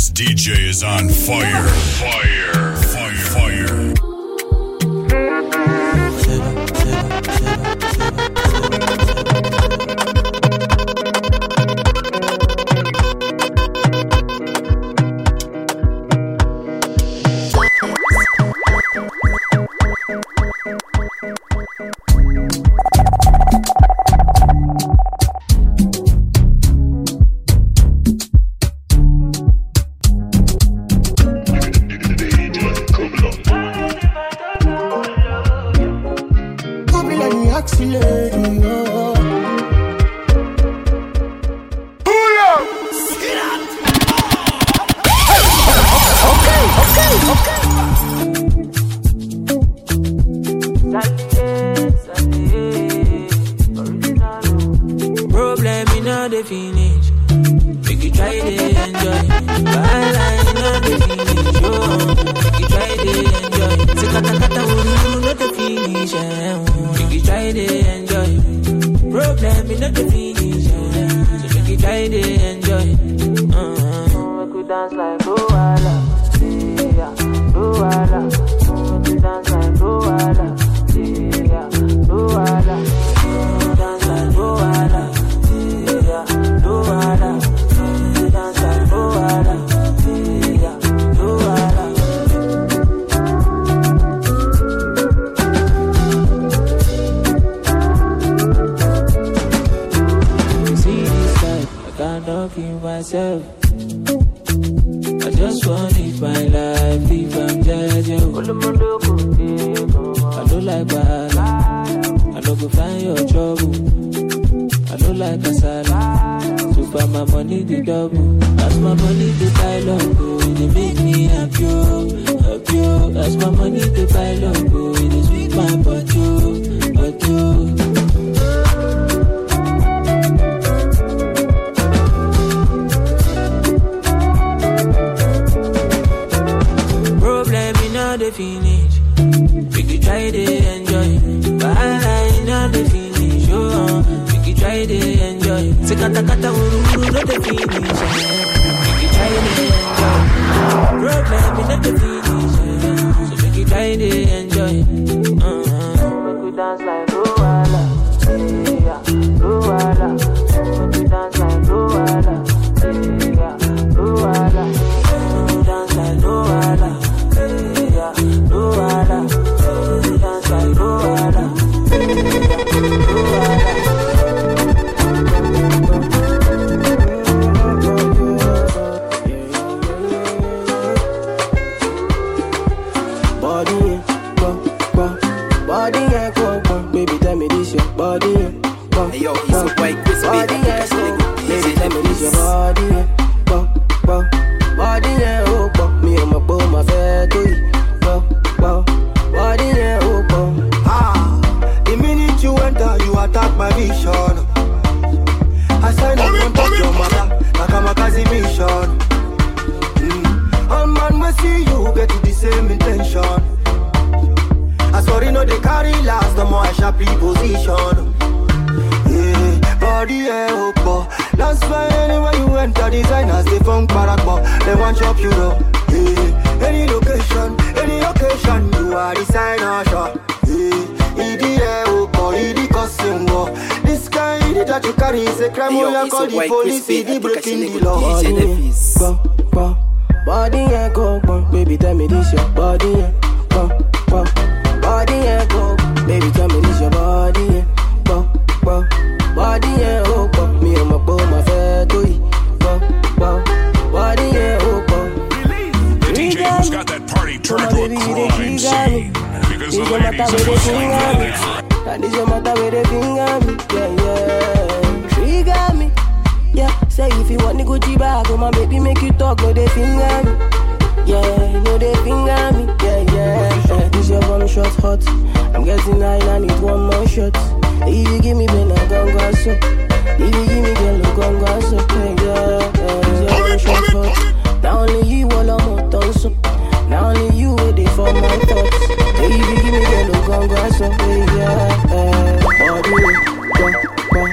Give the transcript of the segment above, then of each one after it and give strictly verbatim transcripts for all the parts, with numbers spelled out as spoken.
This D J is on fire. Fire. Fire. Fire.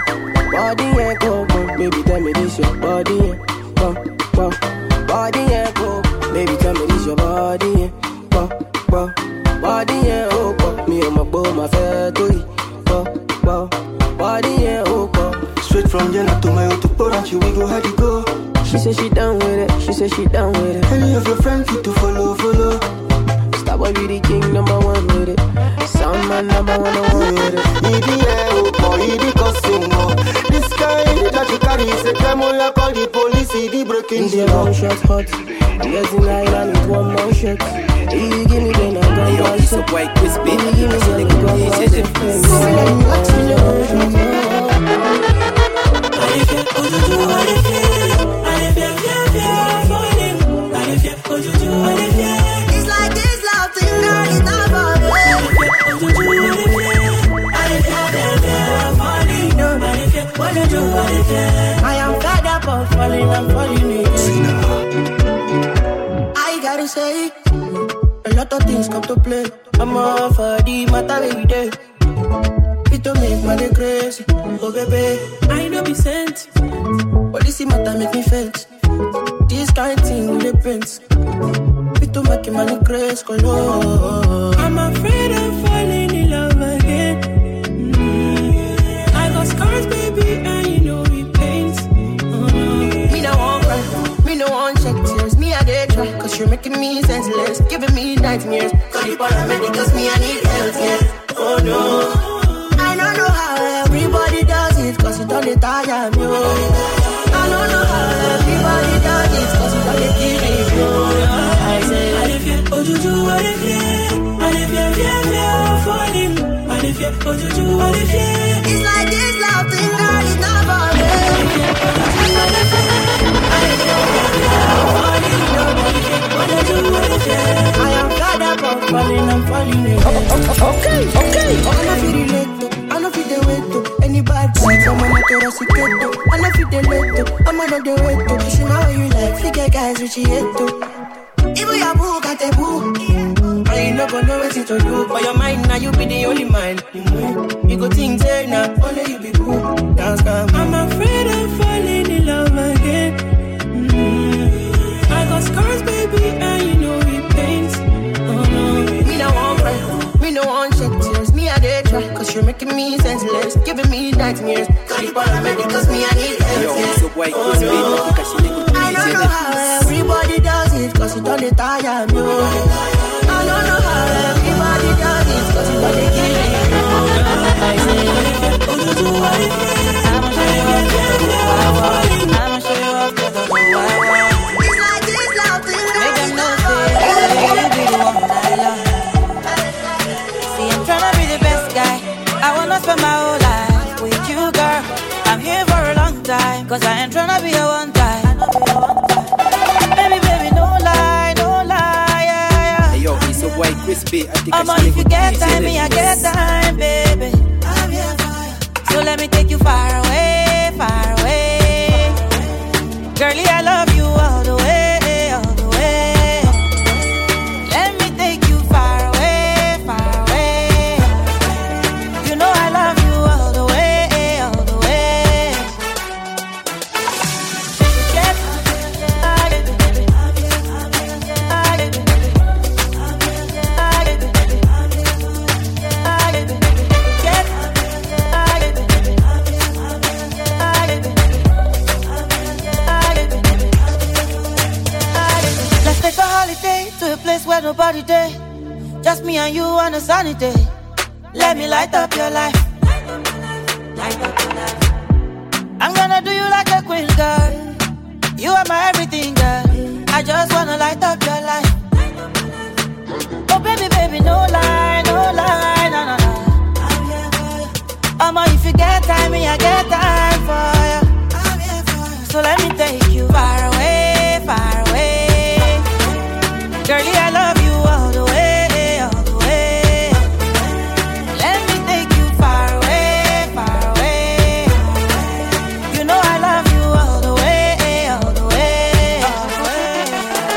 Body, yeah, go, go, baby, tell me this your body, yeah, go, go, body, yeah, oh my fair to you. Oh, wow, body yeah, oh, oh. Straight from Jena to my auto Poranchi, we go hard to go. She said she down with it, she said she down with it. Any of your friends fit to follow, follow. Starboy be the king, number one with it. Sound man, number one, one with it. He the air, oh boy, he the cussing, oh. This guy that you carry is a criminal, I call the police, he the breaking the law. One shot hot, I'm getting island with one more shot. If you give me then I'm gonna go so white, crispy. If you give me then I'm gonna go shot. It's like this love thing, girl, it's not for me. I am fed up of falling, I'm falling again. I gotta say, a lot of things come to play. I'm off for the matter every day. It don't make money crazy. Oh baby, I know be sent, but this matter make me faint. This kind of thing with the prince. It don't make money crazy. I'm afraid of falling in love again. Mm-hmm. I got scars, baby, and you know it pains. Oh no, me no want cry, me no want check tears. Me I did try, cause you're making me senseless, giving me nightmares. Call the paramedics, me I need health, yeah. Oh no, I don't know how everybody does it, cause it only tire me. I don't know how everybody does it, cause it only kill me. I say, and if you, oh you do, what if you, and if you, yeah, yeah, falling, and if you, oh you do, what if you, it's like this love thing, girl, it's not for me. I am fed up of falling, I'm falling again. Okay, okay. I know feel relate to, I know feel the way to. Any bad vibes, I'm on a terracicate. I know feel the late to, I'm on the way to. She know how you like, figure guys which you hate to. Even your boo got a boo. I ain't not gonna know what to do. For your mind, now you be the only mind. You go think, say, now, only you be boo. Dance, come. I'm afraid of falling in love again. Mm-hmm. I got scars, baby, and you know it pains. Oh no, me no want cry, me no want check tears. Me I did try, cause you're making me senseless, giving me nightmares. Call the paramedics, me I need help. Oh no, I don't know how everybody does it, cause it only tire me. I don't know how everybody does it, cause it only kill me. I say, oh you do what it is. I'ma show you off, I'ma show you off, cause I know why. It's like this love thing, make them know say you be the one I love. See, I'm tryna be the best guy. I wanna spend my whole life with you, girl. I'm here for a long time, cause I ain't tryna be a one time. Baby, baby, no lie, no lie, yeah, yeah. Hey yo, he's so white, crispy. I think I'm I on if you get time, me I get time, baby. I'm here for you. So let me take you far away, far away. Girlie, I love you all the way, all the way. Let me take you far away, far away. You know I love you all the way, all the way. Get let's take a holiday to a place where nobody day. Just me and you on a sunny day. Let me light up your life. I'm gonna do you like a queen, girl. You are my everything, girl. I just wanna light up your life. Oh baby, baby, no lie, no lie, no, no, no. I'ma if you get time, me I get time for you. So let me take you far away, far away. Girlie, I love you all the way, all the way. Let me take you far away, far away. You know I love you all the way, all the way, all the way.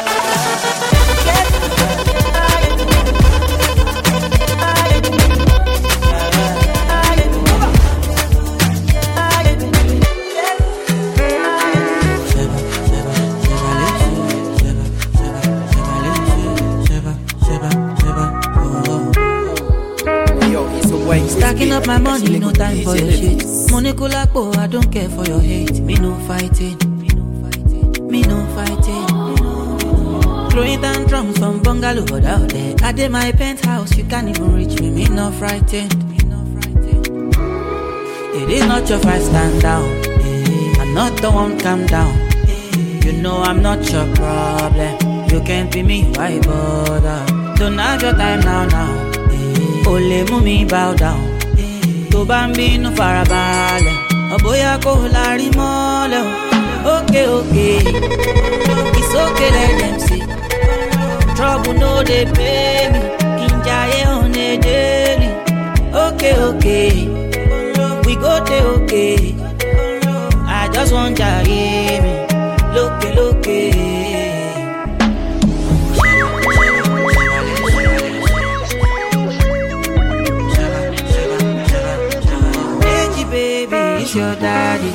Stacking up my money, no time for your shit. Money kulakbo, I don't care for your hate. Me no fighting, me no fighting. Throwing tantrums from bungalow out there. I did my penthouse, you can't even reach me. Me no frightened. It is not your fight, stand down. I'm not the one, calm down. You know I'm not your problem. You can't be me, why bother? Don't have your time now, now. Ole mumi bow down. To bambino farabale. Oboya ko lari mole. Okay, okay. It's okay, let them see. Trouble no they pay me. Kinjaye on a daily. Okay, okay. We go there, okay. I just want to hear me. Look, look, baby, it's your daddy.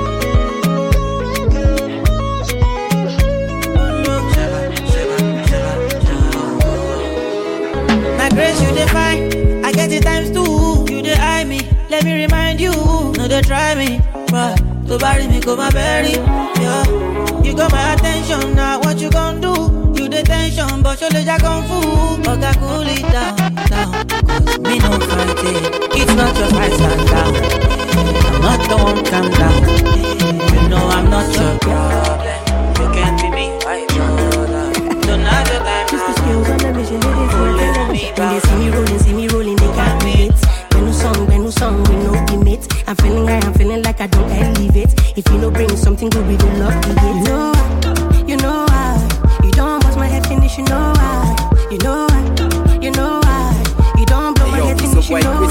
My grace, you define. I get it times two. You dey eye me. Let me remind you. No, they try me. But to bury me, go my berry. Yeah. You got my attention. Now what you gon' do? You the tension, but your legs are kung fu. Okay, cool it down, down. Cause me no fighting. It's not your fight, stand down. I'm not the one, calm down. You know I'm not your problem. You can't be me, why brother? Don't have your time. Just the skills on the mission, they did for me. When they see me rolling, see me rolling, they can't beat it. When no song, when no song, we no limit. I'm feeling high, I'm feeling like I don't elevate. If you no bring something good, we do love to it. You know why? You know why? You don't bust my head finish, you know why? You know why? You know why? You don't blow my head finish, you know why?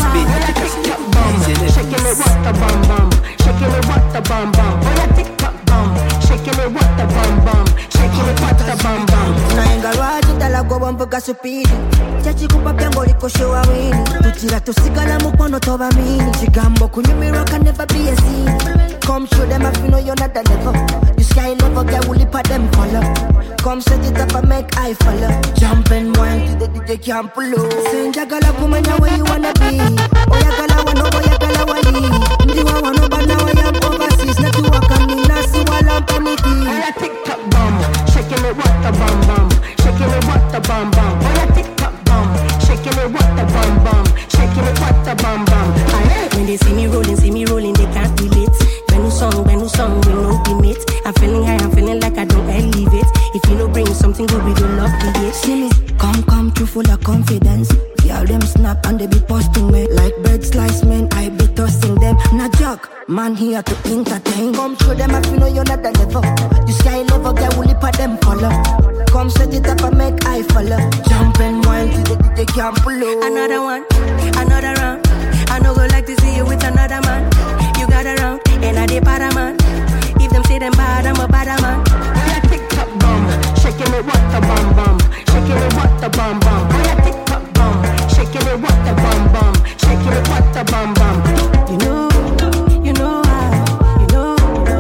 Shaking it, what the bum bum. Shaking it, what the bum bum. Oh yeah, tick tock bum. Shaking it, what the bum bum. Shaking it, what the bum bum. Naenga rwaji tala go bumbo gasupidi. Chachi kupa pengo liko show awini. Tuchira tusigala mukono toba mini. Chigambo kunyumiro can never be a scene. Come show them if you know you're not the level. The sky level get woolly pa them follow. Come set it up and make I follow. Jump and wine to the D J can't pull up. Sing jagala kumanya where you wanna be. Oya gala wano oya gala wali. Ndiwa wano bana oya overseas. Na tuwa kami nasi wala mpaniti. Oya tick tock bum. Shaking it what the bum bum. Shaking it what the bum bum. Oya tick tock bum. Shaking it what the bum bum. Shaking it what the bum bum. When they see me rolling, see me rolling, they can't relate. When you song, when you song, we no limit. I'm feeling high, I'm feeling like I don't elevate. If you no bring something good, we do love to it. See me, come, come true full of confidence. Y'all them snap and they be posting me. Like bird slice men, I be tossing them. Not joke, man here to entertain. Come show them if you know you're not the level. The sky level, get woolly pa them follow. Come set it up and make I follow. Jump and wine to the D J can't pull up. Another one, another round. I know go like to see you with another man. You got around, and I did para man. If them say them bad, I'm a bad man. Yeah, tick tock bum, shaking it what the bum bum, shaking it what the bum bum. Yeah, tick tock bum, shaking it what the bum bum, shaking it what the bum bum. You know, you know how, you know,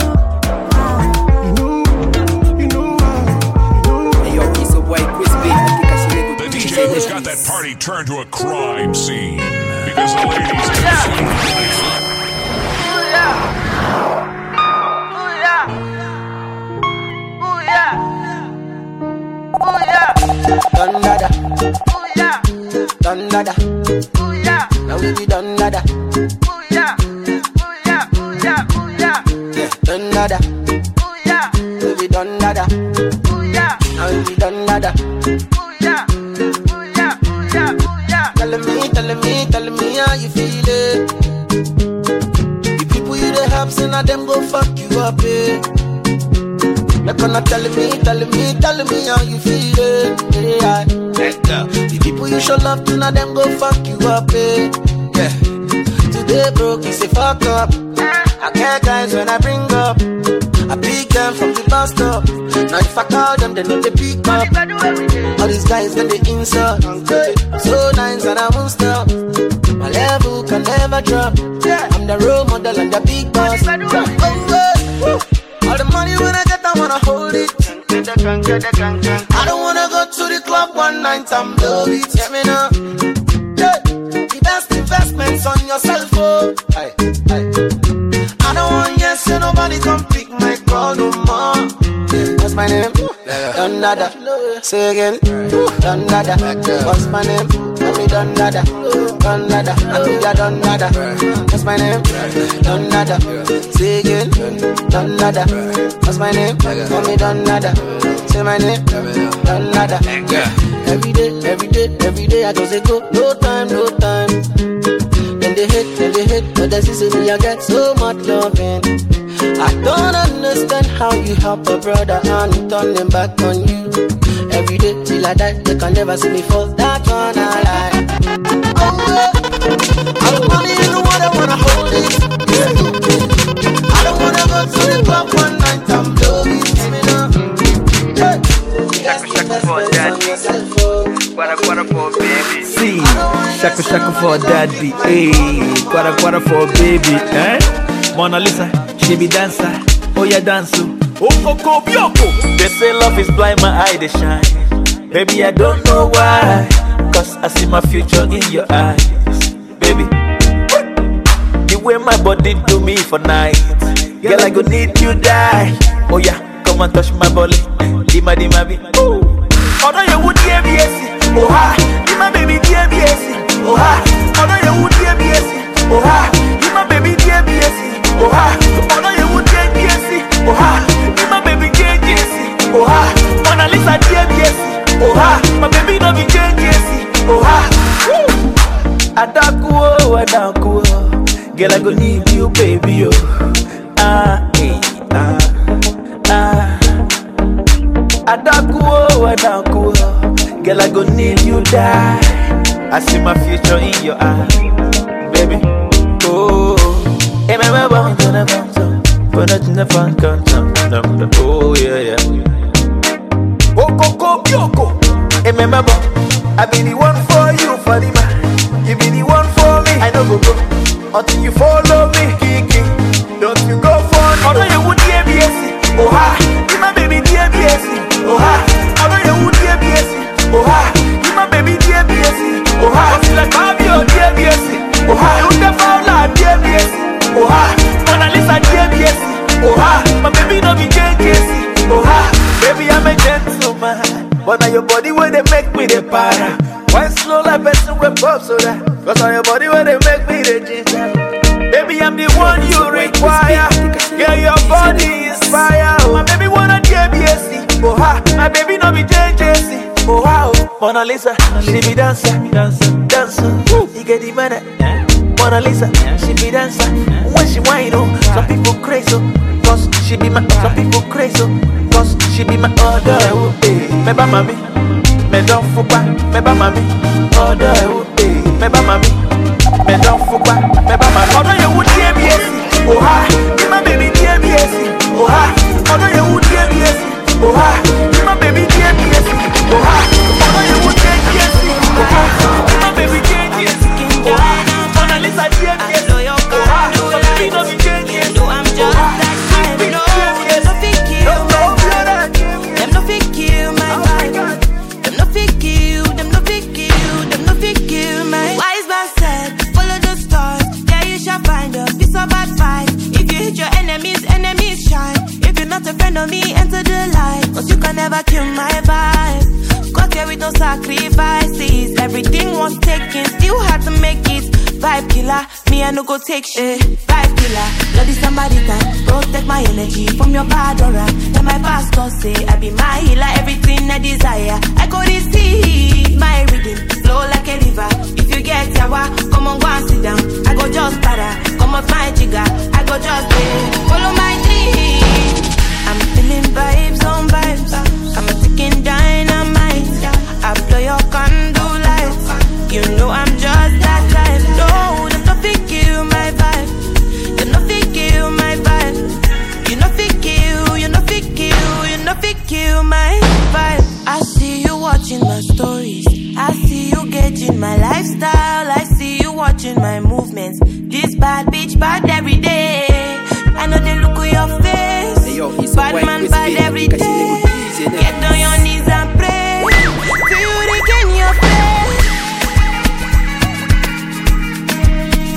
you know, you know how, you know. Hey yo, he's a white crispy. The D J who's got that party turned to a crime scene because the ladies are Done nada, ooh yeah, done nada, ooh yeah. Now we be done nada, ooh yeah, ooh yeah, ooh yeah, ooh yeah. Yeah, done nada, ooh yeah. We be done nada, ooh yeah. Now we be done nada, ooh yeah, ooh yeah, ooh yeah, ooh yeah. Telling me, telling me, telling me how you feel it. The people you dey help, say now them go fuck you up, eh. You're gonna telling me, telling me, telling me how you feel it. Yeah, yeah. The people you show love to, now them go fuck you up, eh. Yeah. Today broke, you say fuck up. I care guys when I bring up. I pick them from the bus stop. Now if I call them, they know they pick up. All these guys when they insult. So nice and I won't stop. My level can never drop. I'm the role model and the big boss. Oh, yeah. All the money when I get, I wanna hold it. I don't wanna go to the club one night, I'm love it. Yeah, me now. Yeah. The best investment depends on yourself, oh. Aye, aye. I don't want yes, say nobody come pick my call no more. What's my name? Don Dada. Say again. Don Dada. What's my name? Mommy Don Dada. Don Dada. Amiga Don Dada. What's my name? Don Dada. Say again. Don Dada. What's my name? Mommy Don Dada. Say my name. Don Dada. Every day, every day, every day I just say go. No time, no time. Then they hate, then they hate. But that's easily I get so much loving. I don't understand how you help a brother and turn them back on you. Every day till I die, they can never see me fall. That one I like. Oh yeah, I'm money in the world, I wanna hold it. Yeah. I don't wanna go to the club one night, I'm blowing. Give me now. Yeah. Shaka shaka for daddy. Quara quara for baby. See, shaka shaka for daddy. Hey, quara quara for baby. Eh? Mona Lisa. She be dancer, oh yeah dance. Oh Coco Bioko. They say love is blind, my eye they shine. Baby I don't know why, cause I see my future in your eyes. Baby, the way my body do me for night, girl I go need you die. Oh yeah, come and touch my body, dima dima bi. Oh, no you would D B S, oh ha, dima baby D B S, oh ha. Oh no you would D B S, oh ha, dima baby D B S. Oh ha, oh no you would J B S. Oh ha, you my baby J J C. Oh ha, Mona Lisa J B S. Oh ha, my baby no be J J C. Oh ha, Adaku oh Adaku oh, girl I go need you baby oh. Ah eh ah ah. Adaku oh Adaku oh, girl I go need you die. I see my future in your eyes, baby. Oh. Hey, my baby, I'm gonna bounce up, but not in the fun country. Oh, yeah, yeah. Oh, Coco, Yoko. Hey, my baby, I be the one for you, for the man. You be the one for me. I know go go until you follow me, Kiki. Don't you go for me. Oh, no, you would D B S. Oh, ha. You my baby D B S. Oh, ha. Oh, no, you would D B S. Oh, ha. You my baby D B S. Oh, ha. What's like Fabio D B S. Oh, ha. You the foul like D B S. Oh ha, Mona Lisa J B S. Oh ha, my baby no be J J C. Oh ha, baby I'm a gentleman, but now your body where they make me the para. Why slow like person with pop soda? Cause on your body where they make me the ginger. Baby I'm the one you require. Yeah, your body is fire. Oh, my baby wanna J B S. Oh ha, my baby no be J J C. Oh ha, oh, Mona Lisa, she be dancer, dancer, dancer. You get the money. Mona Lisa, she be dancer. When she whine, oh, some people crazy, cause she be my. Some people crazy, cause she be my other. Me ba mami, me don't fuck, me ba mami, other. Me ba mami, me don't fuck, me ba mami. Other you would D B S, oh ha, you my baby D B S, oh ha. Other you would D B S, oh ha, you my baby D B S, oh ha. Other you would J B S, oh ha, you my baby J B S, oh ha. I know your God, do like you know I'm just that kind. No, them no fit kill my vibe. Them no fit kill my vibe. Them no fit kill, them no fit kill, them no fit kill my. Wise man said, follow the stars, there you shall find a piece of advice. If you hit your enemies, enemies shine. If you're not a friend of me, enter the light. Cause you can never kill my vibe. Got here with no sacrifices. Everything was taken, still had to make it. Vibe killer, me I no go take shit. Vibe killer, bloody somebody time. Protect my energy from your bad aura. Then my pastor say I be my healer, everything I desire. I go receive my rhythm, flow like a river. If you get yawa, come on go and sit down. I go just para, come off my jigger. I go just pay, follow my dream. I'm feeling vibes on vibes. I'm a ticking dynamite. I blow your candle lights. You know I'm just that type. No, them no fit kill my vibe. Them no fit kill my vibe. You no fit kill, you no fit kill, you no fit kill my vibe. I see you watching my stories. I see you gauging my lifestyle. I see you watching my movements. This bad bitch bad every day. I know they look at your face. Hey, yo, bad man bad every day. Get on your knees and pray. Feel it in your face.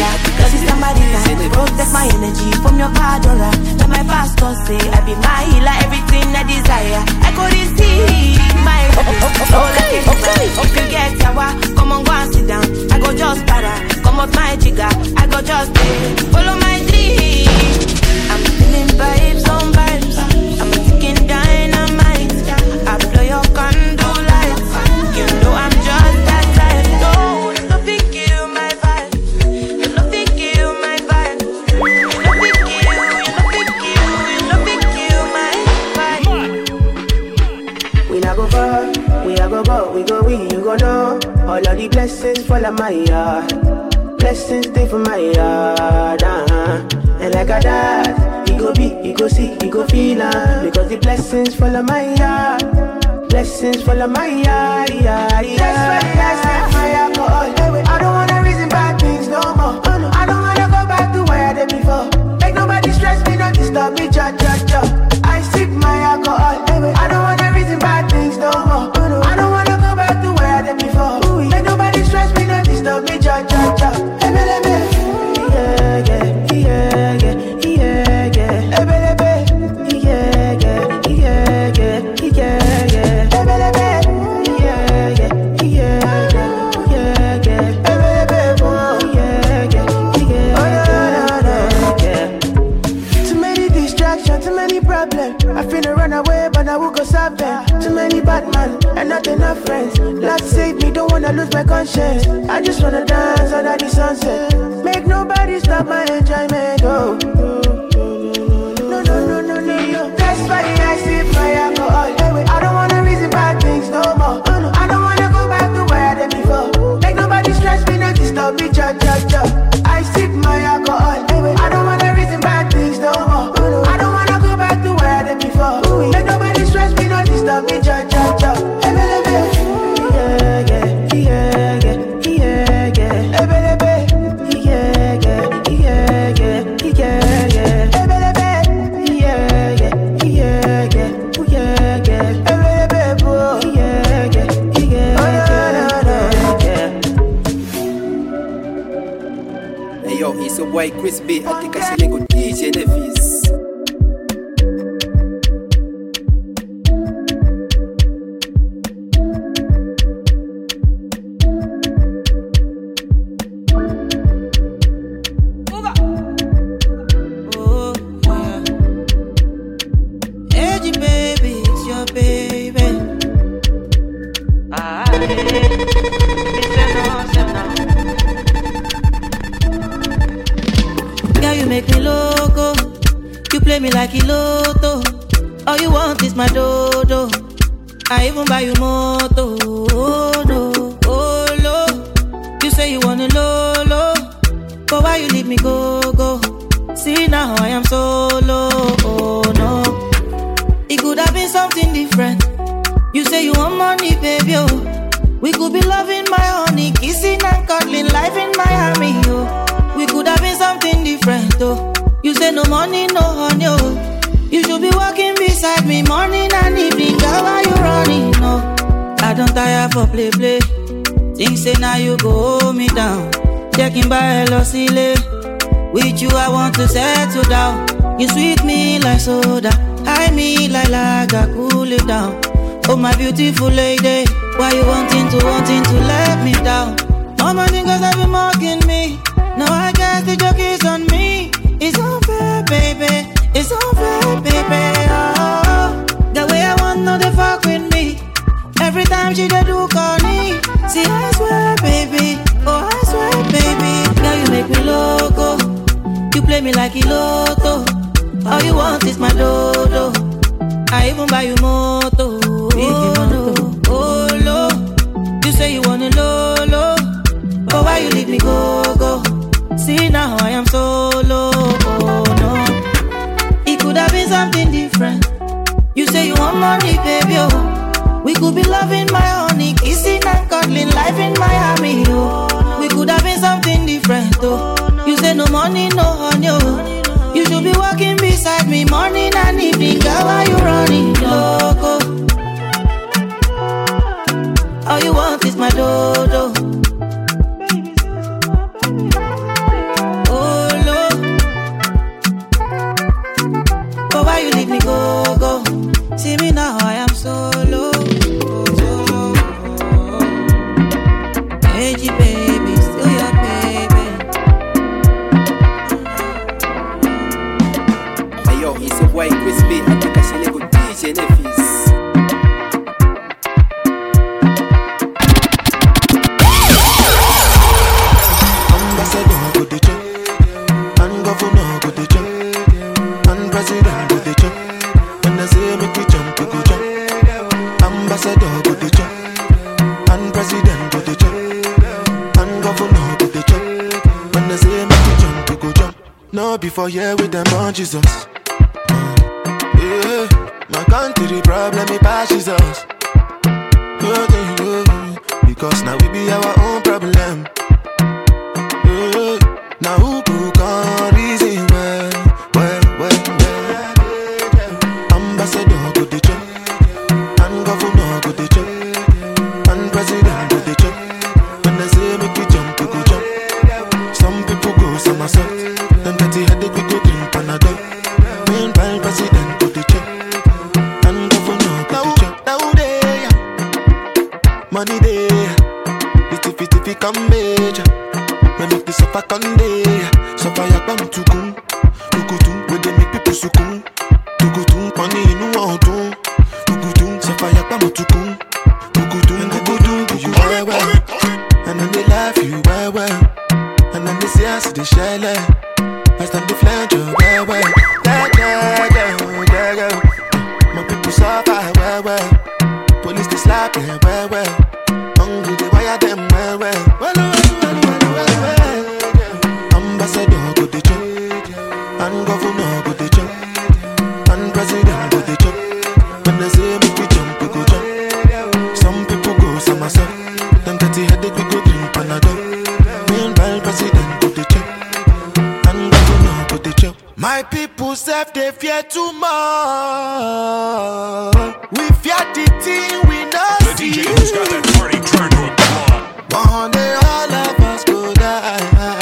Cause it's somebody can protect my energy from your bad aura. Now my pastor say I be my healer, everything I desire I could receive my okay, okay, if you get sour, come on go and sit down. I go just para, come up my trigger. I go just pay, follow my dream. I'm feeling vibes on vibes. I'm ticking dynamite. I blow your candle lights. You know I'm just that type. No, nothing kill my vibe. Nothing kill my vibe. Nothing kill, nothing kill, nothing kill my vibe. We not go far, we a go go, we go we, you go know. All of the blessings fall on my yard. Blessings stay for my yard, uh-huh. And like a dad, he go be, he go see, he go feel uh, because the blessings fall on my yard. Blessings fall on my yard, yeah, yeah. That's why I said my alcohol. I don't wanna reason bad things no more. I don't wanna go back to where I did before. Make nobody stress me, not disturb me, cha cha cha. I sip my alcohol. I don't wanna reason bad things no more. I don't wanna go back to where I did before. Make nobody stress me, not disturb me, cha cha cha. And not enough friends. Lord save me, don't wanna lose my conscience. I just wanna dance under the sunset. Make nobody stop my enjoyment. Oh, no, no, no, no, no, no. That's why I sip my alcohol. I don't wanna reason bad things no more. I don't wanna go back to where I did before. Make nobody stress me, not disturb me, cha cha cha. I sip my alcohol. I don't wanna reason bad things no more. I don't wanna go back to where I did before. Make nobody stress me, not disturb me, cha cha cha. Boy Chris B, I think I see go D J Nevis. Like Iloto, all you want is my dodo. I even buy you moto. Oh no, oh no. You say you want a lolo, but why you leave me go go? See now I am solo. Oh no, it could have been something different. You say you want money, baby. Oh, we could be loving my honey, kissing and cuddling, life in Miami. Oh, we could have been something different. Oh. You say no money, no honey, oh. You should be walking beside me morning and evening. Girl, why you running, no? I don't tire for play, play. Things say now you go hold me down. Checking by L O C L A. With you I want to settle down. You sweet me like soda, high me like lager, cool it down. Oh my beautiful lady, why you wanting to, wanting to let me down? All my niggas have been mocking me. Now I guess the joke is on me. It's unfair, baby. It's unfair, baby. Oh, the way I want, no, they fuck with me. Every time she dey do corny. See, I swear, baby. Oh, I swear, baby. Girl, you make me loco. You play me like Iloto. All you want is my dodo. I even buy you moto. Oh, no. Oh, no. You say you want a lolo, but why you leave me go, go? See, now I am solo. Oh, no. It could have been something different. You say you want money, baby, oh. We could be loving my honey, kissing and cuddling, life in Miami, oh. We could have been something different, oh. You say no money, no honey, oh. You should be walking beside me morning and evening. Girl, why you running loco? All you want is my dodo. No before here with them on Jesus. Yeah, my country problem it passes us. Because now we be our own problem. Yeah, now who can reason well, well, well, well. Ambassador go the chop, and governor go the chop, and president go the chop. When they say make we jump, we go jump. Some people go somersault. Then get the headache, we go drink Panadol. Meanwhile, president go the chop, and governor go the chop. Now they money there, fifty fifty come major. We make the suffer come there. Suffer ya bam tukun, tukutu. We dey make people sukun, tukutu. Money inu odun, tukutu. Suffer ya bam tukun, tukutu. Tukutu do you well well, and then they laugh you well well, and then they say I see the shell. I stand the flange well well, yeah yeah yeah yeah yeah. My people suffer well well, police they slap them well well, hungry they wire them well well. Well well well well well well. Ambassador go the chop, and governor go the chop, and president go the chop. When they say make we jump, we go jump. Some people go somersault. Them get the headache, we go drink Panadol. Meanwhile, president go the chop, and governor go the chop. My people self they fear too much. We fear the thing we not The see. D J who's got that party turned to a club. One day all of us go die.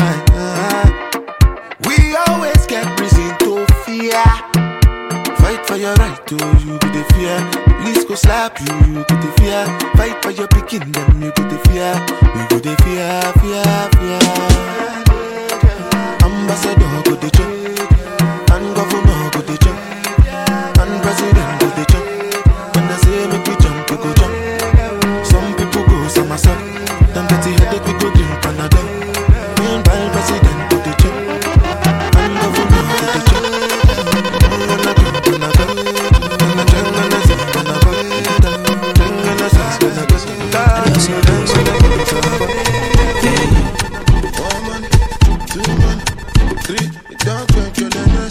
We always get reason to fear. Fight for your right to you go the fear. Police go slap you, you go the fear. Fight for your picking them, you go the fear. We go the fear, fear, fear. Ambassador go the chop, and governor go the chop, and president go the chop. When they say make we jump, we go jump. Some people go somersault. Them get the headache, we go drink Panadol. Meanwhile, president go the chop, and governor go the chop. Gonna drink Panadol, gonna drink, gonna sip Panadol, gonna sense, gonna go. One man, two man, three. It don't break your lemons,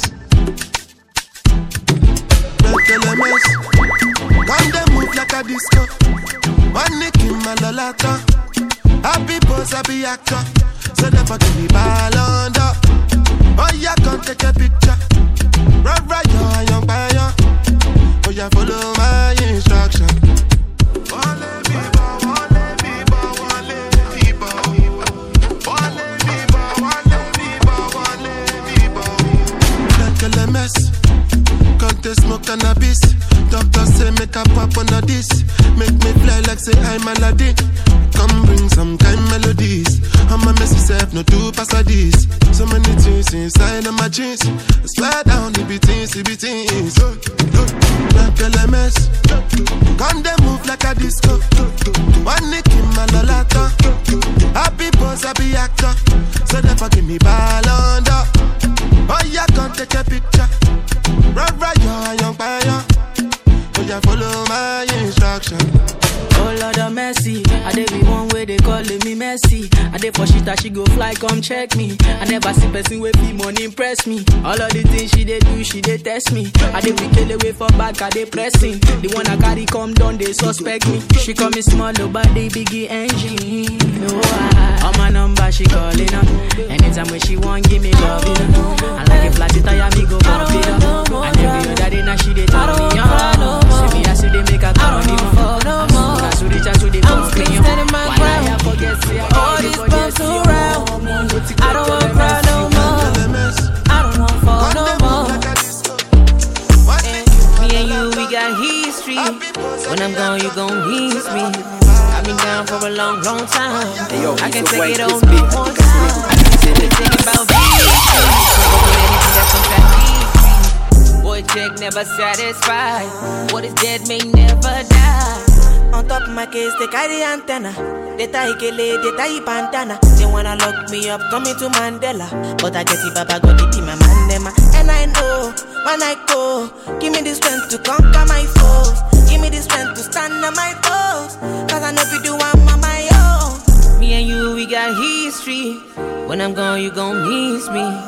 break your lemons. Come they move like a disco. One nick in my lolata. Happy boss, happy actor. So never give me ball under. Oh yeah, come take a picture. Run right, yo, young buyer. Oh yeah, follow my instruction. Wale biba, wale biba, wale biba. Wale biba, wale biba, wale biba. Like a L M S. Can't they smoke cannabis? Doctor say make a pop on a this. Make me fly like say I'm Aladdin. Come bring some kind melodies. I'm a messy self, no two pass a this. So many things inside of my jeans. I swear down, it be things, it be things. Like L M S. Come they move like a disco. One nick in my lolata. Happy boss, happy actor. So never give me ball under. Oh yeah, come take a picture. Run right, yo, young buyer. Oh yeah, follow my instruction. Oh Lord of mercy, I dey be one way they calling me messy. I dey for shit that she go fly, come check me. I never see person with me money impress me. All of the things she dey do, she dey test me. I dey pick the way for back, I dey pressing. The one I carry come down, they suspect me. She call me small, but they biggie engine. No, I, on my number she calling up. Anytime when she want, give me love, you know. I like it flat, it tire me go bump it up. And every other day now she dey turn me on. See me, I see they make a turn me on. To reach out to the I'm still standing my ground. All these bumps around. I don't want to cry no more. I don't want to fall no more. And me and you, we got history. When I'm gone, you gon' miss me. I've been down for a long, long time. Hey, yo, I can so take it on Chris no B. more time. They think about history. Anything that's on that boy, check never satisfied. What is dead may never die. On top of my case, they carry antenna. They tie kele, they tie pantana. They wanna lock me up, coming to Mandela. But I get it, Baba got it in my mandema. And I know, when I go, give me the strength to conquer my foes. Give me the strength to stand on my toes. Cause I know if you do, I'm on my own. Me and you, we got history. When I'm gone, you gon' miss me.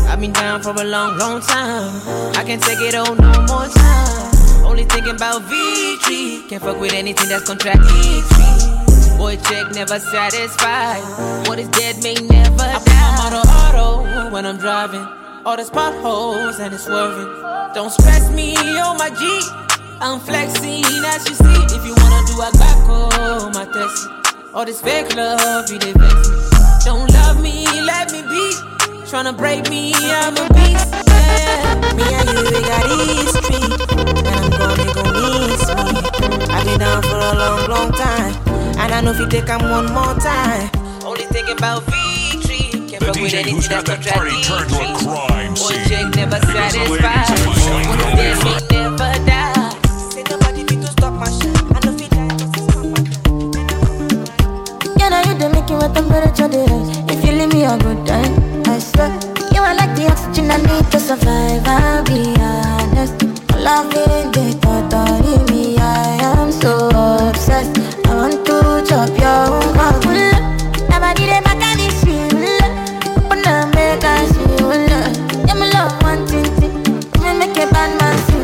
I've been down for a long, long time. I can't take it on no more time. Only thinking about victory. Can't fuck with anything that's contradictory. Boy, check never satisfied. What is dead may never die. I put my auto auto when I'm driving. All the potholes and it's swerving. Don't stress me on my G. I'm flexing as you see. If you wanna do a back my test. All this fake love, you did vex me. Don't love me, let me be. Tryna break me, I'm a beast. Yeah. Me and you, we got history. And I'm gonna go miss me. I've been down for a long, long time. And I know if you take them one more time. Only thinking about victory. Can't fuck with anything that's contradictory. Turned to a crime Boy, scene. chick never satisfied. When it's dead, we never die. Say nobody need to stop my shit. I know if you die, this is my time. Yeah, now you don't make it what temperature they rise. If you leave me a good time, I swear. You are like the oxygen I need to survive. I'll be honest. Loving the thought of me, I am so obsessed. I want to chop your own. Never did it back at this shit. Open up, make I see you. Yeah, my love, one thing. Me make a bad man sing.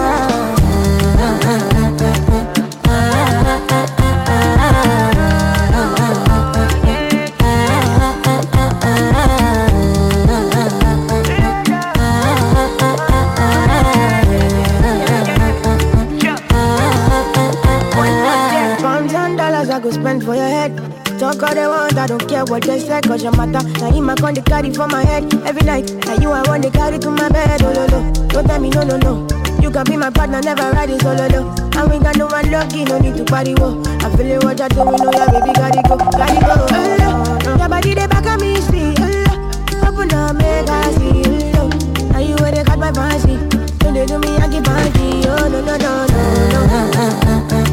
I go spend for your head. Talk all they want, I don't care what they say. Cause your matter, now him I con the carry for my head. Every night, now you I want to carry to my bed. Oh no no, don't tell me no no no. You can be my partner, never riding solo though. And we got no one lucky, no need to party wo. I feel it what you're doing, oh yeah baby, gotta go, gotta go. Oh, no. Your body they back at me, see. Oh, open up, make I see. Oh, now you where they got my fancy. Don't they do me, I keep party. Oh no no no no no.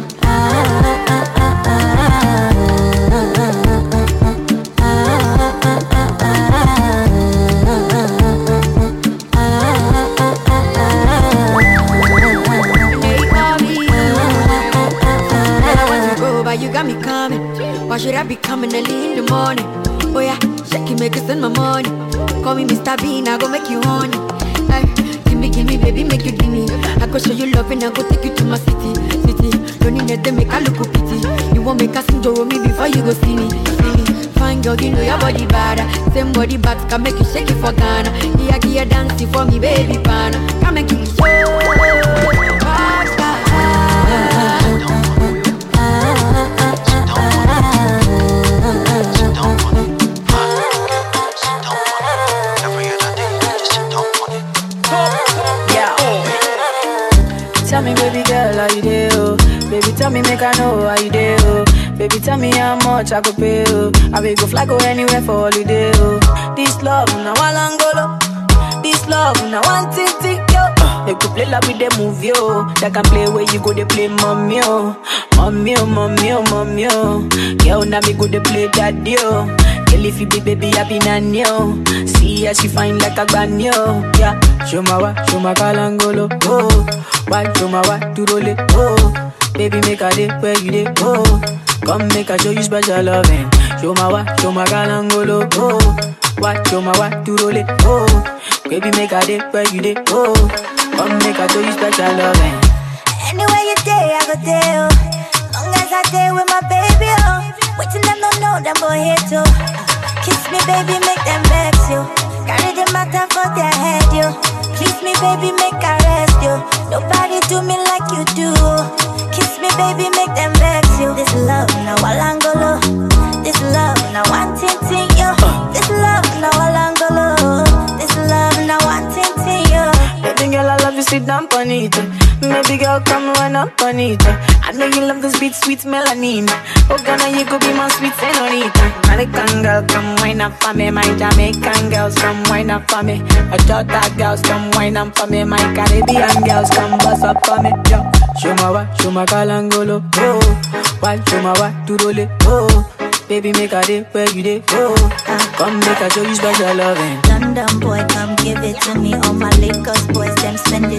You got me coming. Why should I be coming early in the morning? Oh yeah, shake it, make it send my money. Call me Mister Bean, I go make you honey. Ay, give me, give me, baby, make you give me. I go show you love and I go take you to my city, city. Don't need them, make I look pretty. You won't make a sing to me before you go see me, see me. Fine girl, you know your body bad. Same body back can make you shake it for Ghana. Yeah, yeah, dancing for me, baby, pana. Come and give me show. Tell me, baby girl, how you do? Oh? Baby, tell me, make I know how you do. Oh? Baby, tell me how much I go pay. Oh? I will go fly, go anywhere for holiday. Oh? This love, now I long go. This love, now one thing, yo. They could play like with the movie, yo. They can play where you go, they play mommy, oh. Mommy, oh, mommy, oh, mommy, oh. Girl, now me go, they play daddy, oh. Girl, if you be baby, I be nanny, oh. See how she fine like a granny, oh. Yeah, show my wa, show my kalangolo, oh. Why, show my wa, to roll it, oh. Baby, make a day where you day, oh. Come make a show you special loving. Show my wa, show my kalangolo, oh. Why, show my wa, to roll it, oh. Baby, make a day where you day, oh. Come make a show you special loving. Anywhere you day, I go there, oh. Long as I day with my baby, oh. Waiting them don't know them boy here too. Kiss me, baby, make them vex you. Carry the matter for their head, you. Kiss me, baby, make I rest you. Nobody do me like you do. Kiss me, baby, make them vex you. This love, now Walangolo. This love, now one tintin, yo. This love, now Walangolo. This love, now one tintin, yo. Baby girl, I love you, sit down on it. Baby girl, come run up on it. I know you love this beat, sweet melanin. Oh, Ghana, you could be my sweet senorita. American girl, come wine up for me. My Jamaican girls, come wine up for me. My Jota girls, come wine up for me. My Caribbean girls, come bust up for me. Yo, show my wa, show my kalangolo, oh. Why, show my wa, to roll it, oh. Baby, make a day where you day, oh. Come make a show you special loving. London boy, come give it to me. All my Lakers boys, them spend it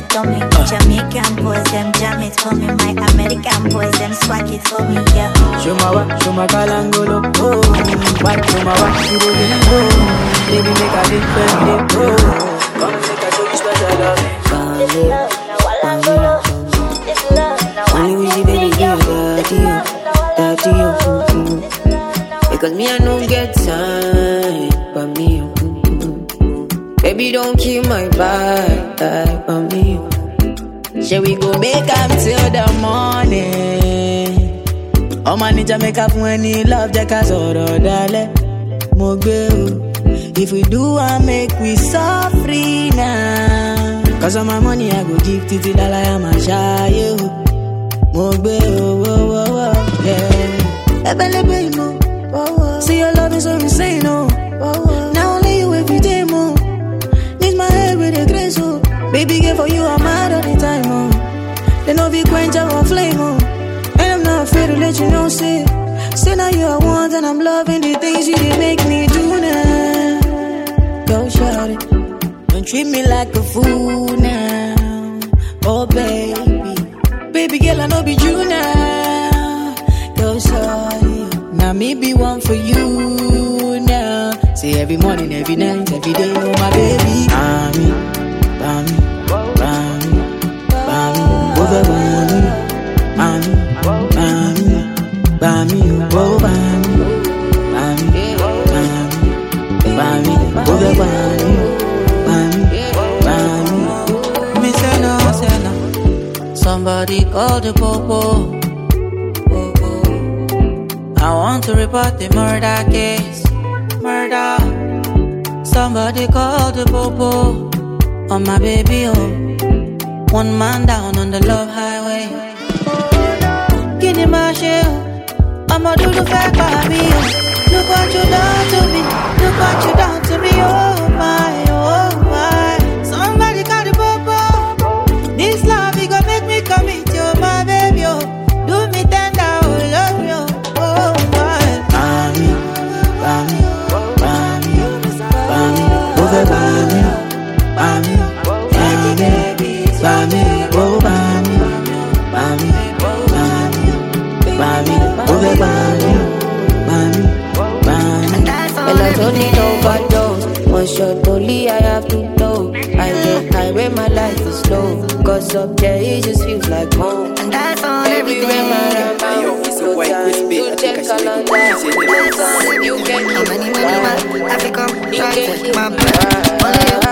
it on me. Jamaican boys, them jam it for me. My American boys, them swag it for me, yeah. Show my wa, show my kalangolo, oh. What, show my wa, you go get it, oh. Baby, make a big birthday, oh. Come make a show you special love. This love, now walangolo. This love, now only wish you baby give that to you, that to you. Because me I don't get time, but me baby don't keep my vibe, but me. Shall we go make up till the morning? Oh man, need to make up when you love the casoro, dale. Mogbe. If we do, I make we so free now. Cause all my money I go give titi dala ya ma shy. Mogbe, oh, oh, oh, oh, yeah. Ebelebe, mo. Oh, oh. See your love is so insane, oh. Oh, oh. Now only you every day, mo. Need my head with a grace, oh. Baby, girl, for you I'm mad all the time, oh. They know we quench our flame, oh. And I'm not afraid to let you know, say. Say now you are one and I'm loving the things you did make me do now. Go shout it. Don't treat me like a fool now. Oh, baby. Baby girl, I know be you now. Go shout it. Now me be one for you now. Say every morning, every night, every day, oh my baby. Mommy, mommy, mommy, mommy, over mommy, mommy, mommy, mommy, oh mommy, mommy, mommy, mommy, over mommy, mommy, mommy. Me say no, say no. Somebody call the popo. I want to report the murder case. Murder. Somebody call the popo. On my baby, oh. One man down on the love highway. Give him my shell. I'ma do the fact baby, oh. Look what you done to me. Look what you done to me, oh my, oh my. Somebody call the popo. This love, he gon' make me commit, oh my baby, oh. Do me tender, oh, love you. Bami, bami, bami, oh bami, bami, bami, bami, oh bami, bami, bami. And I don't need overdose. Once you're dolly, I have to know. I get high when my life is slow. Cause up there it just feels like home. And that's on everything. Yo, it's a white crispy. I think I should make a piece in it. You can keep many, many man. I think I'm trying to take my breath. Only you.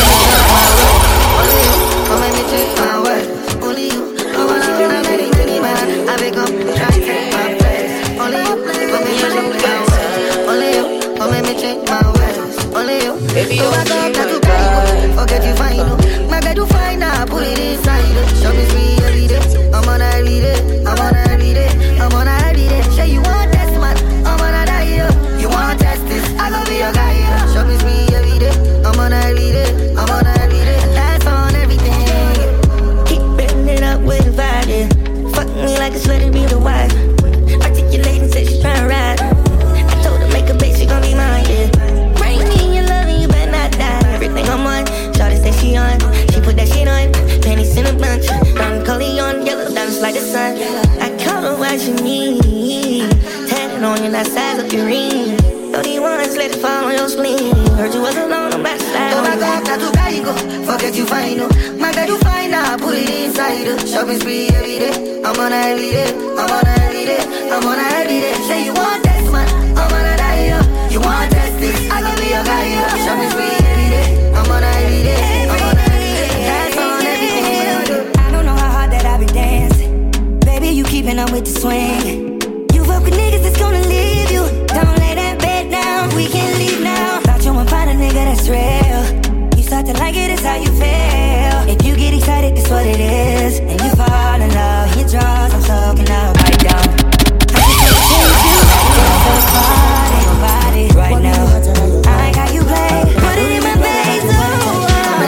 Come and take my word. Only you. I wanna be many, many man. I think I'm trying to take my breath. Only you. Come and take my word. Only you. Come and take my word. Only you. Baby, you are the to go. Forget you find you. My bed you find now. Put it inside. Shop is free every day. I'm on every day. I'm on every day. I'm on every day. Say you want test man. I'm on a diet. You want test this? I gon' be your guy. Shop is free every day. I'm on every day. I'm on every day. That's on everything. Keep bending up with the vibe. Yeah. Fuck me like it's letting me the wife. Articulating, say she's tryna ride. I told her make a bitch, she gon' be mine. Yeah. Bring me your love and you better not die. Everything I'm on. Shawty say she on. She put that shit on. Panties in a bunch. Don Corleone, yellow dance like the sun. I call her what you need. Tatted on you, that size of your ring. Don't even want to let it fall on your spleen. Heard you was alone, I'm back to slide. Don't back up, not too bad you go. Forget you find no. My God, you find out, put it inside her. Shopping spree every day. I'm on her every day. I'm on her every day. I'm on her every day. Say you want test man. I'm on her diet. You want test this? I gon' be your guy. Shopping spree every day. I'm on her every day. I'm on her every day. That's on everything. I don't know how hard that I be dancing. Baby, you keeping up with the swing. You fuck with niggas that's gonna leave you. Don't lay that bed down. We can leave now. Thought you would find a nigga that's real. You start to like it, it's how you feel. If you get excited, it's what it is. And you fall in love, your draws, I'm soaking up right down. I just can't change you. First body, body, right now. I ain't got you play. Put it in my face, oh.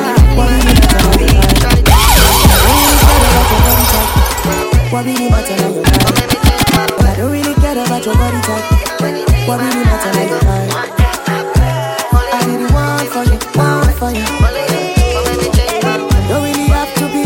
What really matter now your mind? I don't really care about your body type. What really matter now your mind? I really want for you, want for you. Don't really have to be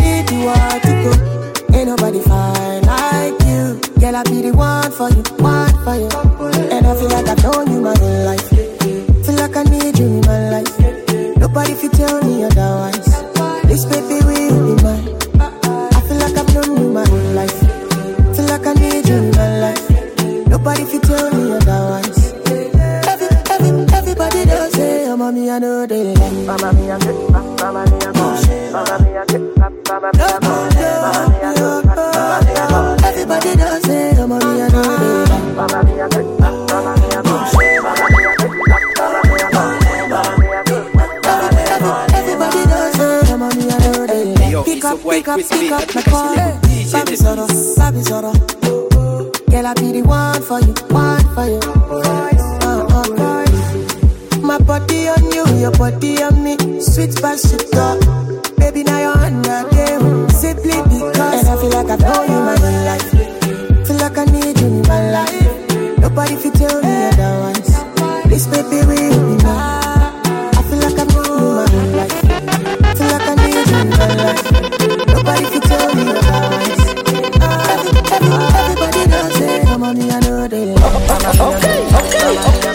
I be the one for you, one for you. And I feel like I've known you my whole life. Feel like I need you in my life. Nobody fi tell me otherwise. This baby will be mine. I feel like I've known you my whole life. Feel like I need you in my life. Nobody fi tell me otherwise. Every, every, everybody does say, oh mommy, I know they like. Mama me a good, mama me a good, mama me a good, mama me a good, mama me a good, mama me a good. Everybody does say, oh mommy, I know they like. Mama me a good, mama me a good, mama me a good, mama me a good, mama me a good. Everybody does say, oh mommy, I know they like. Pick up, pick up, pick up my call. Baby Zoro, Baby Zoro. Girl, I be the one for you, one for you. Uh, uh, my body on you, your body on me. Sweet by sweet talk. Baby, now you're on the game. Simply because. And I feel like I've known you my whole life. Feel like I need you in my life. Nobody fi tell me otherwise. This baby will be mine. I feel like I've known you my whole life. Feel like I need you in my life. Nobody fi tell me otherwise. Every, every, everybody does say, oh mommy, I know they like. Okay, okay, okay.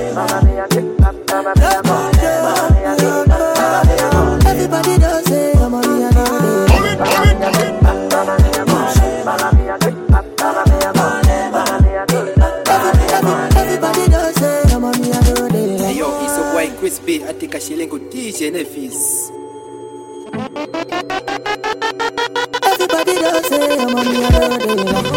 Everybody does say, oh mommy, I know they like. Everybody does say, oh mommy, I know they like. Hey yo, it's a white crispy. I think I should link with D J Nefis. Everybody does say, oh mommy, I know they like.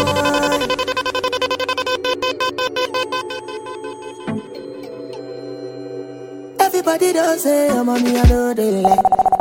Everybody does say, oh mommy, I know they like.